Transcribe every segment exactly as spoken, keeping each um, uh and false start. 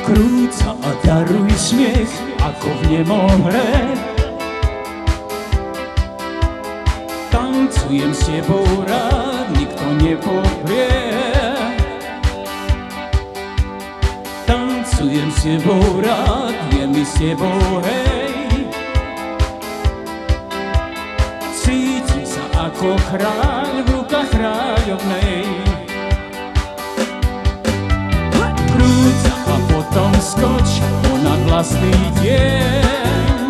Krúť sa a daruj smiech, ako v nemohre. Tancujem s tebou rád, nikto nepovie. Tancujem s tebou rád, je mi s tebou hej. Cítim sa ako kráľ v rukách kráľovnej. Krúť sa a potom skoč ponad vlastný deň.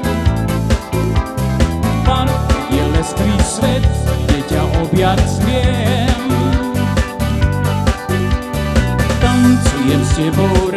Pán je lestrý svet, kde ťa objať smiem. Tancujem s tebou